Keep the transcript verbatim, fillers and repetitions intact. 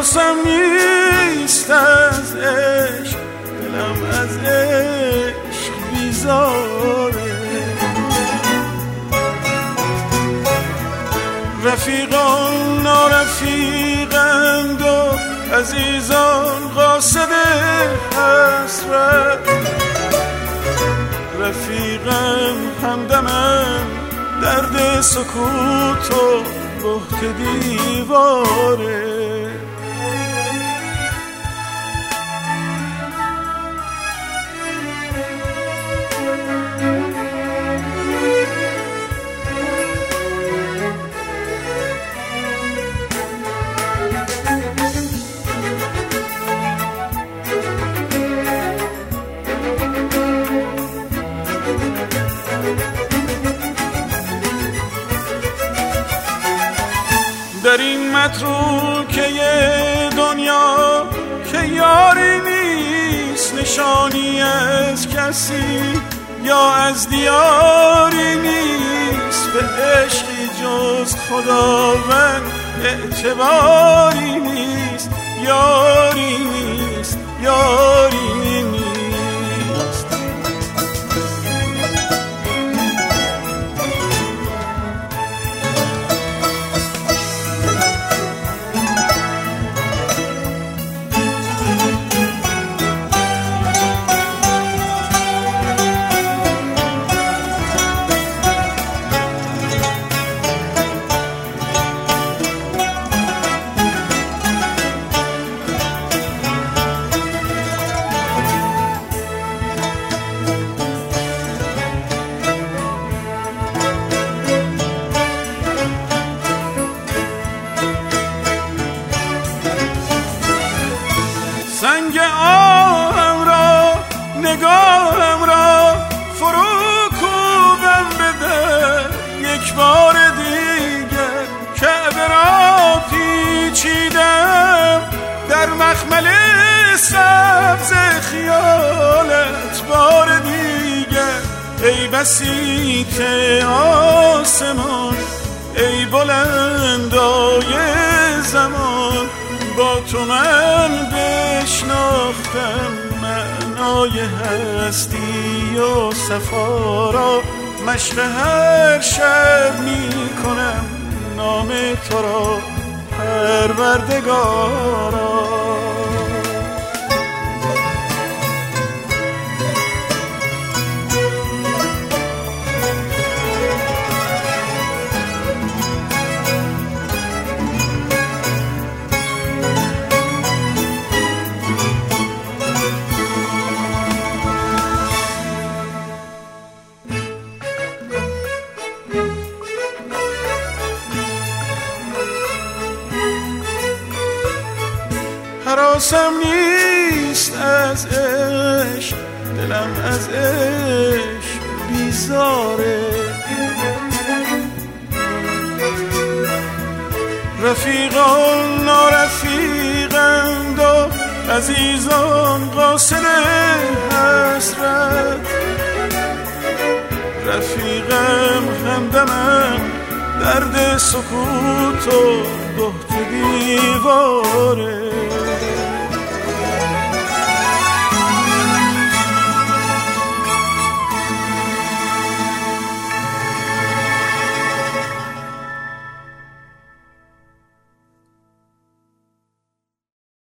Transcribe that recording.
حراسم نیست از عشق، دلم از عشق بیزاره. رفیقان نارفیقند و عزیزان قاصد حسرت، رفیقم همدمم درد سکوت و بهت دیواره. در این متروکه دنیا که یاری نیست، نشانی از کسی یا از دیاری نیست، به عشقی جز خداوند اعتباری نیست، یاری نیست، یاری نیست. سنگ آهم را نگاهم را فرو کوبم بده، یک بار دیگر کعبه را پیچیدم در مخمل سبز خیالت بار دیگر. ای بسیط آسمان، ای بلندای زمان، با تو من بشناختم معنای هستی و صفا را. مشق هر شب می کنم نام تو را پروردگارا. حراسم نیست از عشق، دلم از عشق بیزاره. رفیقان نارفیقند و عزیزان قاصد حسرت، رفیقم همدمم درد سکوت و بهت دیواره.